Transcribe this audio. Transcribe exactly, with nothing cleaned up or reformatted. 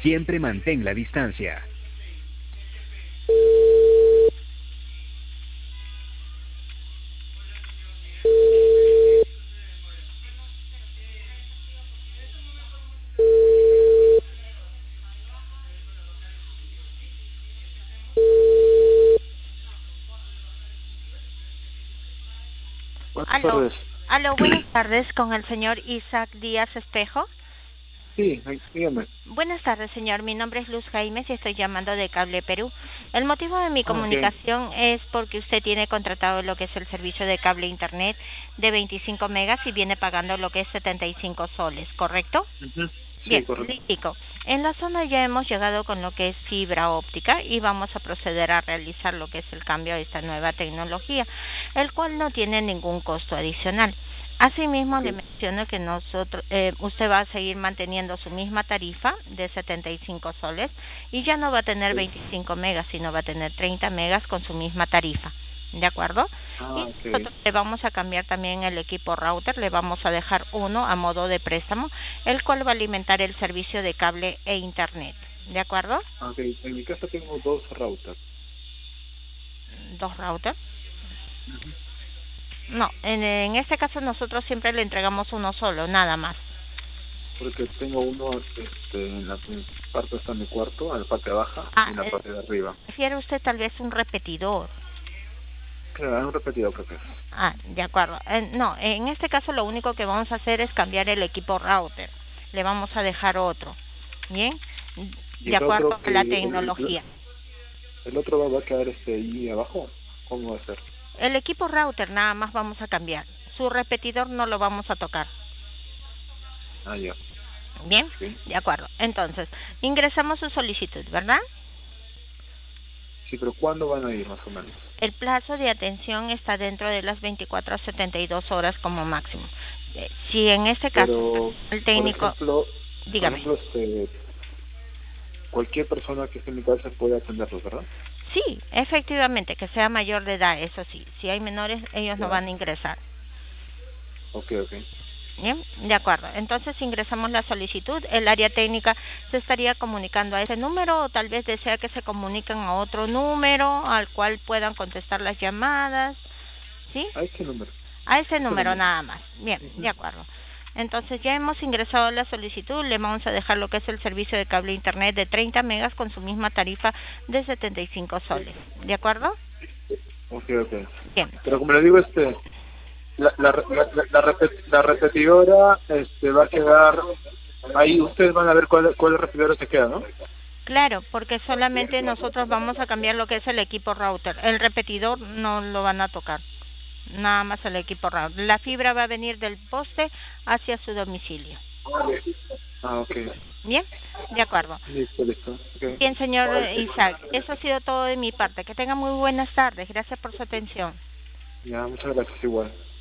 Siempre mantén la distancia. Buenas Aló, tardes. aló, buenas tardes con el señor Isaac Díaz Espejo. Sí, ahí- dígame. Buenas tardes, señor. Mi nombre es Luz Jaimes y estoy llamando de Cable Perú. El motivo de mi Ah, ok. comunicación es porque usted tiene contratado lo que es el servicio de cable internet de veinticinco megas y viene pagando lo que es setenta y cinco soles, ¿correcto? Ujú. Sí, Bien, le correcto. indico. En la zona ya hemos llegado con lo que es fibra óptica y vamos a proceder a realizar lo que es el cambio a esta nueva tecnología, el cual no tiene ningún costo adicional. Asimismo, Ok. le menciono que nosotros, eh, usted va a seguir manteniendo su misma tarifa de setenta y cinco soles y ya no va a tener Ok. veinticinco megas, sino va a tener treinta megas con su misma tarifa. ¿De acuerdo? Y Ah, ok. nosotros le vamos a cambiar también el equipo router, le vamos a dejar uno a modo de préstamo, el cual va a alimentar el servicio de cable e internet. ¿De acuerdo? Ah, ok. En mi casa tengo dos routers. Dos routers. Ujú. No, en, en este caso nosotros siempre le entregamos uno solo, nada más. Porque tengo uno este, en la en parte está en mi cuarto, en la parte baja y Ah, en la eh, parte de arriba. prefiere usted tal vez un repetidor. Claro, es un repetidor creo que es. Ah, de acuerdo. Eh, no, en este caso lo único que vamos a hacer es cambiar el equipo router. Le vamos a dejar otro. Bien, Y de el acuerdo otro a que la el, el, tecnología. el otro va va a quedar este ahí abajo. ¿Cómo va a ser? El equipo router nada más vamos a cambiar. Su repetidor no lo vamos a tocar. Ah, ya. Bien, Sí. de acuerdo. Entonces, ingresamos su solicitud, ¿verdad? Sí, pero ¿cuándo van a ir más o menos? El plazo de atención está dentro de las veinticuatro a setenta y dos horas como máximo. Eh, si en este caso Pero, el por técnico, ejemplo, por dígame. ejemplo, este, cualquier persona que esté en mi casa puede atenderlos, ¿verdad? Sí, efectivamente, que sea mayor de edad, eso sí. Si hay menores, ellos no Ya. van a ingresar. Ok, ok. Bien, de acuerdo. Entonces ingresamos la solicitud. El área técnica se estaría comunicando a ese número o tal vez desea que se comuniquen a otro número al cual puedan contestar las llamadas, ¿sí? A este número. A ese Este número número. nada más. Bien, de Ujú. acuerdo. Entonces ya hemos ingresado la solicitud, le vamos a dejar lo que es el servicio de cable internet de treinta megas con su misma tarifa de setenta y cinco soles. ¿De acuerdo? Ok, ok. Bien. Pero como le digo, este, la, la, la, la, la repet- la repetidora este, va a quedar ahí. Ustedes van a ver cuál, cuál repetidora se queda, ¿no? Claro, porque solamente nosotros vamos a cambiar lo que es el equipo router. El repetidor no lo van a tocar. Nada más el equipo router. La fibra va a venir del poste hacia su domicilio. Ah, ok. Bien, de acuerdo. Listo, listo. Okay. Bien, señor Isaac, eso ha sido todo de mi parte. Que tenga muy buenas tardes. Gracias por su atención. Ya, muchas gracias igual.